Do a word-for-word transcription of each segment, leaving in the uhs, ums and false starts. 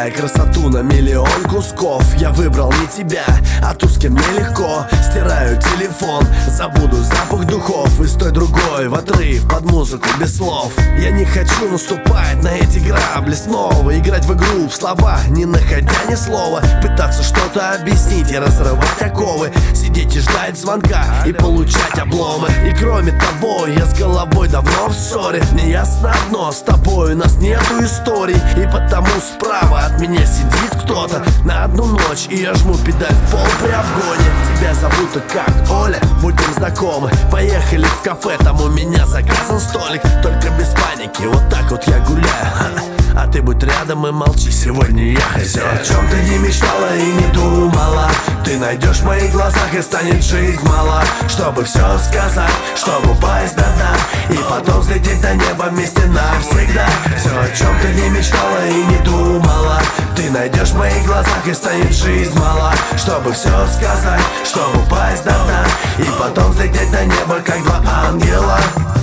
разбирая красоту на миллион кусков. Я выбрал не тебя, а ту, с кем мне легко. Стираю телефон, забуду запах духов и с той другой в отрыв под музыку без слов. Я не хочу наступать на эти грабли снова, играть в игру в слова, не находя ни слова, пытаться что-то объяснить и разрывать оковы, сидеть и ждать звонка и получать обломы. И кроме того, я с головой давно в ссоре. Мне ясно одно, с тобой у нас нету историй, и потому справа от меня сидит кто-то на одну ночь, и я жму педаль в пол при обгоне. Тебя зовут как Оля, будем знакомы. Поехали в кафе, там у меня заказан столик. Только без паники, вот так вот я гуляю. А ты будь рядом и молчи, сегодня я хозяин. Все, о чем ты не мечтала и не думала, ты найдешь в моих глазах, и станет жизнь мала, чтобы все сказать, чтобы упасть до дна и потом взлететь до неба вместе навсегда. Все, о чем ты не мечтала и не думала, ты найдешь в моих глазах, и станет жизнь мала, чтобы все сказать, чтобы упасть до дна и потом взлететь до неба, как два ангела.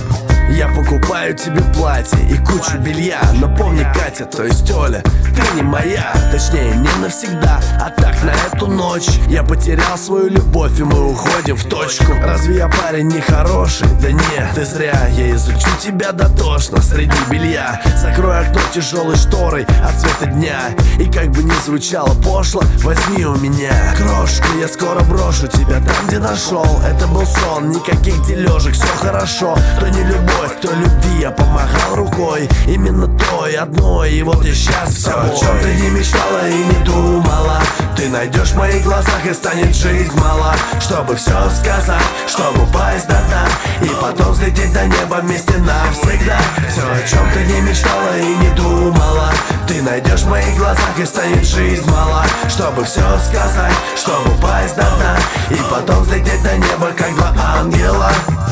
Я покупаю тебе платье и кучу белья, но помни, Катя, то есть Оля, ты не моя, точнее не навсегда, а так на эту ночь. Я потерял свою любовь, и мы уходим в точку. Разве я парень нехороший? Да нет, ты зря. Я изучу тебя дотошно среди белья, закрой окно тяжелой шторой от света дня, и как бы ни звучало пошло, возьми у меня крошку. Я скоро брошу тебя там, где нашел. Это был сон, никаких дележек, все хорошо. То не любовь, кто любви я помахал рукой, именно той одной, и вот я сейчас с тобой. Все, о чем ты не мечтала и не думала, ты найдешь в моих глазах, и станет жизнь мала, чтобы все сказать, чтобы упасть до дна и потом взлететь до неба вместе навсегда. Все, о чем ты не мечтала и не думала, ты найдешь в моих глазах, и станет жизнь мала, чтобы все сказать, чтобы упасть до дна и потом взлететь до неба, как два ангела.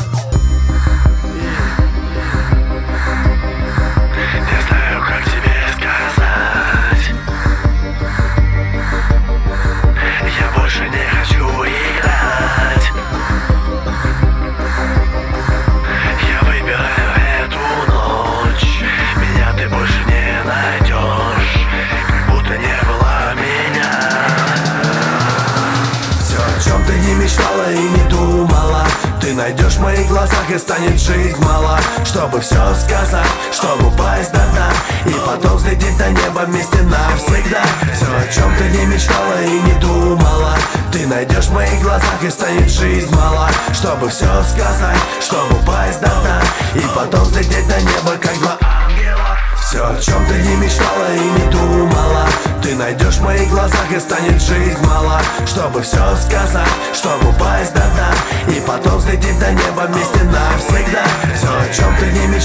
Мечтала и не думала, ты найдешь в моих глазах, и станет жизнь мала, чтобы все сказать, чтобы упасть до дна и потом взлететь до неба вместе навсегда. Все, о чем ты не мечтала и не думала, ты найдешь в моих глазах, и станет жизнь мала, чтобы все сказать, чтобы упасть до дна и потом взлететь до неба, как два ангела. Все, о чем ты не мечтала и не думала, ты найдешь в моих глазах, и станет жизнь мала, чтобы все сказать, чтобы упасть до дна и потом взлететь до неба вместе навсегда. Все, о чем ты не мечтала.